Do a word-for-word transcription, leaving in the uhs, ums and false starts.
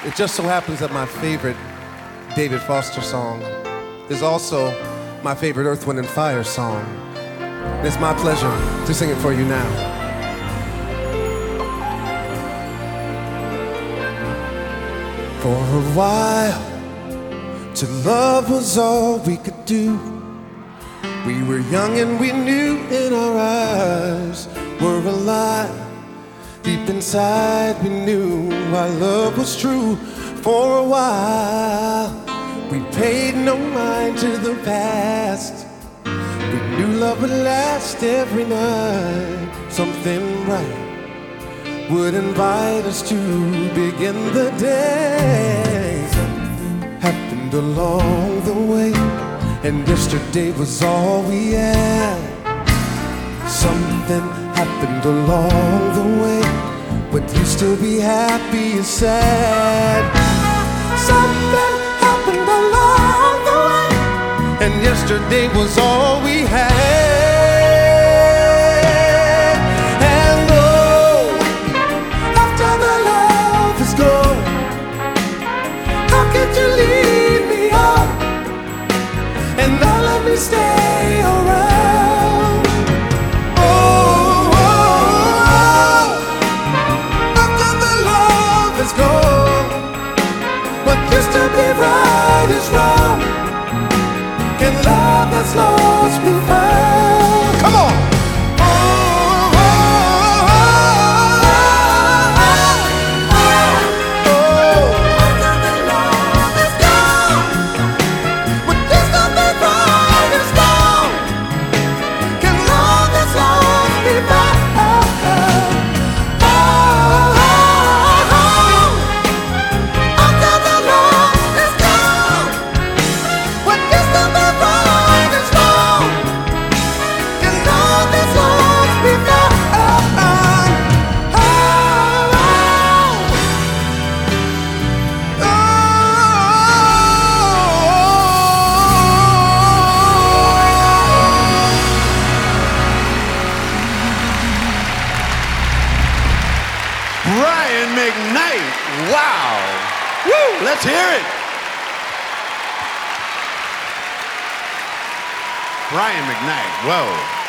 It just so happens that my favorite David Foster song is also my favorite Earth, Wind and Fire song. And it's my pleasure to sing it for you now. For a while, to love was all we could do. We were young and we knew in our eyes were alive. Deep inside we knew our love was true. For a while we paid no mind to the past. We knew love would last every night. Something right would invite us to begin the day. Something happened along the way, and yesterday was all we had. Something happened along the way, but used to be happy is sad. Something happened along the way, and yesterday was all we had. And oh, after the love is gone, how could you leave me on and not let me stay around? Used to be right is wrong, and love that's lost be found. Come on! Oh, oh, oh, oh, oh. After the love is gone, what used to be right is wrong, can love that's lost be found? Brian McKnight, wow. Woo, let's hear it. Brian McKnight, whoa.